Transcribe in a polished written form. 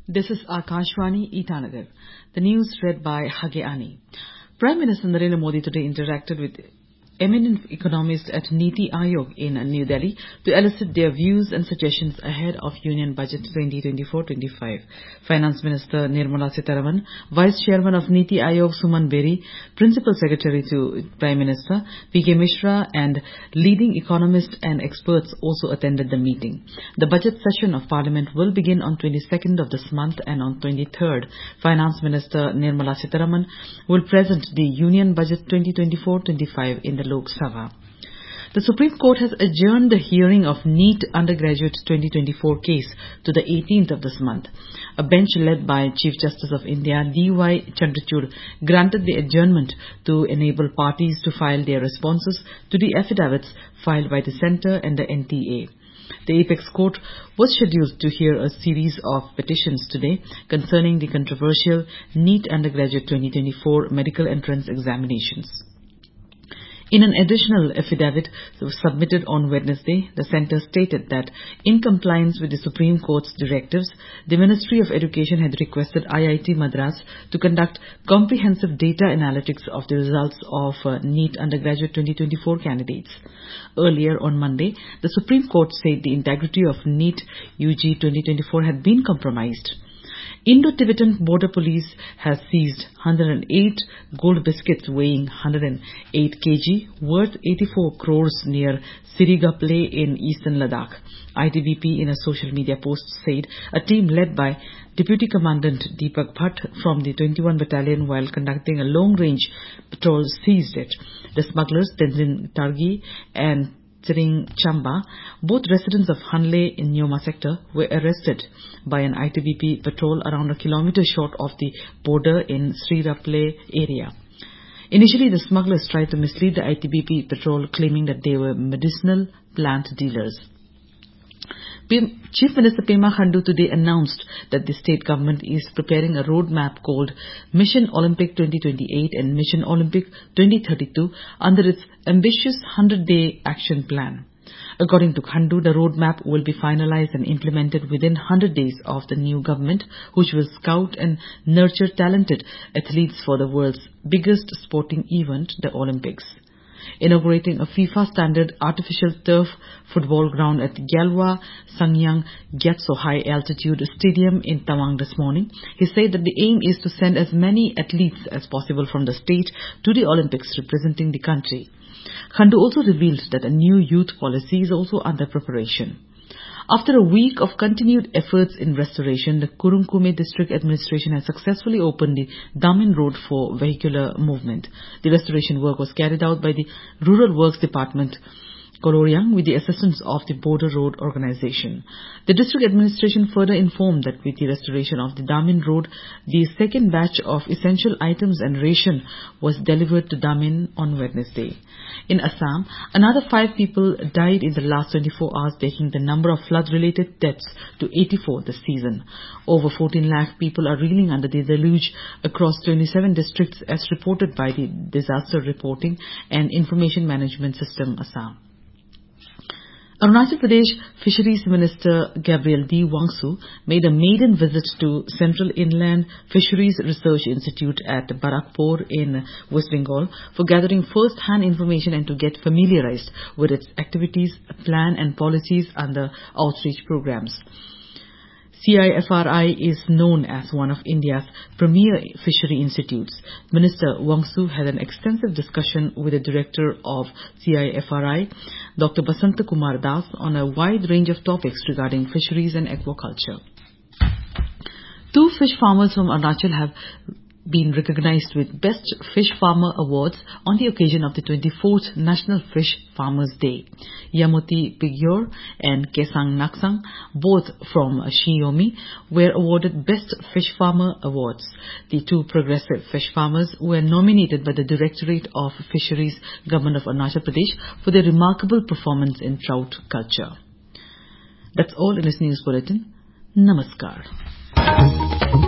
This is Akashvani, Itanagar. The news read by Hage Ani. Prime Minister Narendra Modi today interacted with eminent economists at Niti Aayog in New Delhi to elicit their views and suggestions ahead of Union Budget 2024-25. Finance Minister Nirmala Sitharaman, Vice Chairman of Niti Aayog Suman Beri, Principal Secretary to Prime Minister P.K. Mishra and leading economists and experts also attended the meeting. The budget session of Parliament will begin on 22nd of this month, and on 23rd, Finance Minister Nirmala Sitharaman will present the Union Budget 2024-25 in the Lok Sabha. The Supreme Court has adjourned the hearing of NEET undergraduate 2024 case to the 18th of this month. A bench led by Chief Justice of India D.Y. Chandrachud granted the adjournment to enable parties to file their responses to the affidavits filed by the Centre and the NTA. The Apex Court was scheduled to hear a series of petitions today concerning the controversial NEET undergraduate 2024 medical entrance examinations. In an additional affidavit submitted on Wednesday, the Centre stated that in compliance with the Supreme Court's directives, the Ministry of Education had requested IIT Madras to conduct comprehensive data analytics of the results of NEET undergraduate 2024 candidates. Earlier on Monday, the Supreme Court said the integrity of NEET UG 2024 had been compromised. Indo-Tibetan Border Police has seized 108 gold biscuits weighing 108 kg worth 84 crores near Sirigaple in eastern Ladakh. ITBP in a social media post said a team led by Deputy Commandant Deepak Bhatt from the 21 Battalion while conducting a long-range patrol seized it. The smugglers Tenzin Targi and Tsering Chamba, both residents of Hanle in Nyoma sector, were arrested by an ITBP patrol around a kilometer short of the border in Sriraple area. Initially, the smugglers tried to mislead the ITBP patrol, claiming that they were medicinal plant dealers. Chief Minister Pema Khandu today announced that the state government is preparing a roadmap called Mission Olympic 2028 and Mission Olympic 2032 under its ambitious 100-day action plan. According to Khandu, the roadmap will be finalized and implemented within 100 days of the new government, which will scout and nurture talented athletes for the world's biggest sporting event, the Olympics. Inaugurating a FIFA standard artificial turf football ground at Gyalwa Sangyang Gyatso High Altitude Stadium in Tawang this morning, he said that the aim is to send as many athletes as possible from the state to the Olympics representing the country. Khandu also revealed that a new youth policy is also under preparation. After a week of continued efforts in restoration, the Kurunkume District Administration has successfully opened the Damin Road for vehicular movement. The restoration work was carried out by the Rural Works Department, Koloryang, with the assistance of the Border Road Organization. The district administration further informed that with the restoration of the Damin Road, the second batch of essential items and ration was delivered to Damin on Wednesday. In Assam, another 5 people died in the last 24 hours, taking the number of flood-related deaths to 84 this season. Over 14 lakh people are reeling under the deluge across 27 districts as reported by the Disaster Reporting and Information Management System, Assam. Arunachal Pradesh Fisheries Minister Gabriel D. Wangsu made a maiden visit to Central Inland Fisheries Research Institute at Barakpur in West Bengal for gathering first-hand information and to get familiarized with its activities, plan and policies under outreach programs. CIFRI is known as one of India's premier fishery institutes. Minister Wangsu had an extensive discussion with the director of CIFRI, Dr. Basanta Kumar Das, on a wide range of topics regarding fisheries and aquaculture. 2 fish farmers from Arunachal have been recognized with Best Fish Farmer Awards on the occasion of the 24th National Fish Farmers Day. Yamoti Pigyor and Kesang Naksang, both from Shiomi, were awarded Best Fish Farmer Awards. The 2 progressive fish farmers were nominated by the Directorate of Fisheries, Government of Arunachal Pradesh, for their remarkable performance in trout culture. That's all in this news bulletin. Namaskar.